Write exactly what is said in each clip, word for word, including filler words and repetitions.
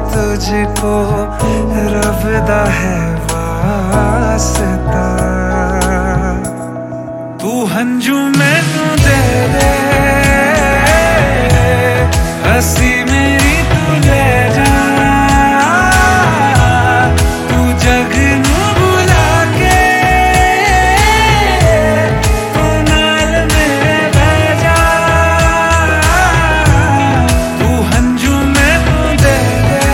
तुझको रब दा है वास्ता। तू हंजू मैनू दे दे, हसी मेरी तू ले जा। तू जग नू बुला के तू नाल मेरे बह जा। तू हंजू मैनू दे दे,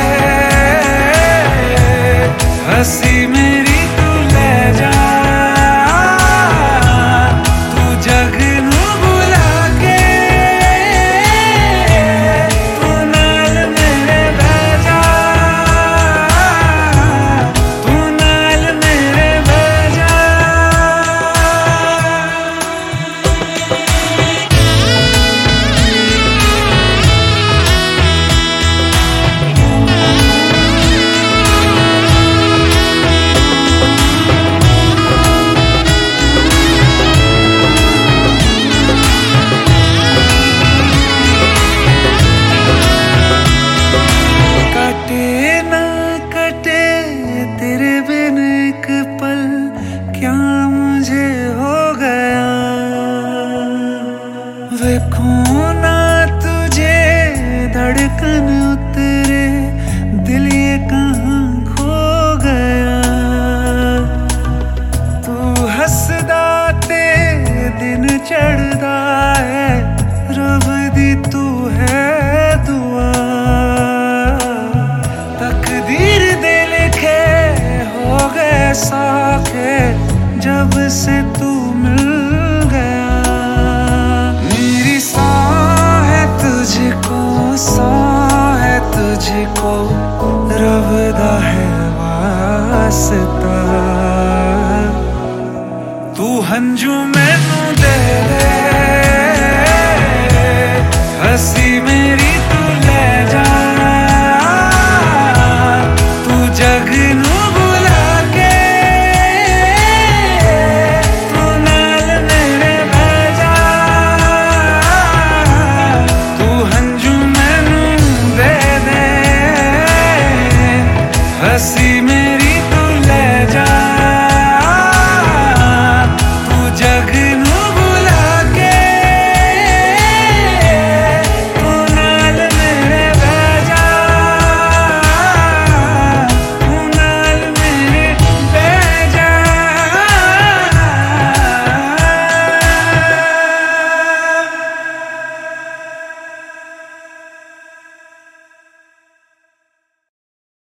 हसी मेरी तू ले जा। देखूं ना तुझे धड़कन उतरे, दिल ये कहाँ खो गया। तू हसदा ते दिन चढ़दा है, रब दी तू है दुआ। तकदीर दे लिखे हो गए साखे, जब से तू मिल गया। तुझको सौ है तुझको रब दा है वास्ता। तू हंजू मैनू दे दे, हसी में